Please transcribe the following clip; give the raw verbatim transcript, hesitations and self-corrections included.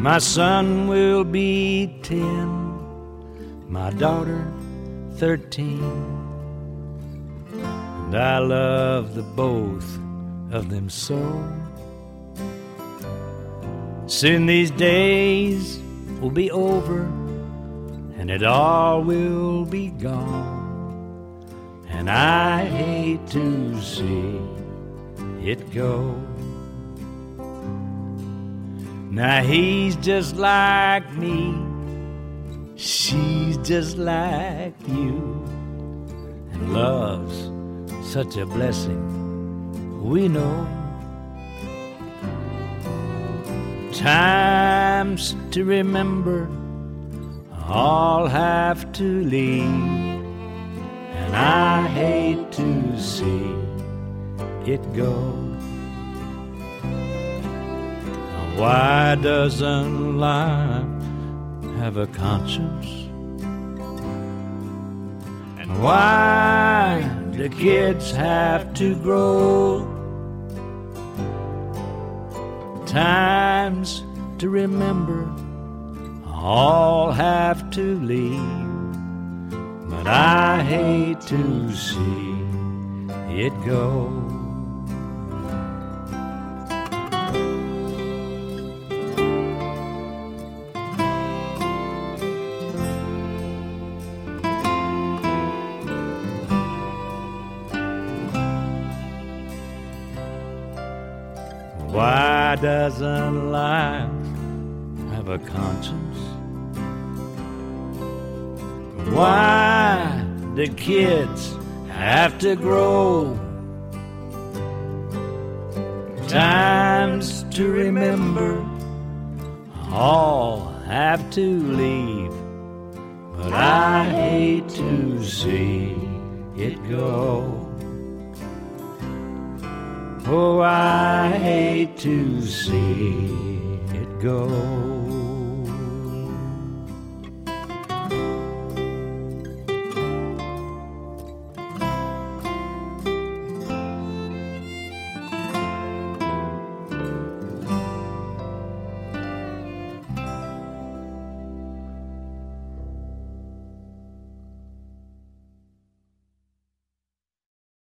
My son will be ten, my daughter thirteen, and I love the both of them so. Soon these days will be over, and it all will be gone, and I hate to see it go. Now he's just like me, she's just like you, and love's such a blessing, we know. Times to remember all have to leave, and I hate to see it go. Why doesn't life have a conscience? And why do kids have to grow? Times to remember all have to leave, but I hate to see it go. Why doesn't life have a conscience? Why do kids have to grow? Times to remember all have to leave, but I hate to see it go. Oh, I hate to see it go.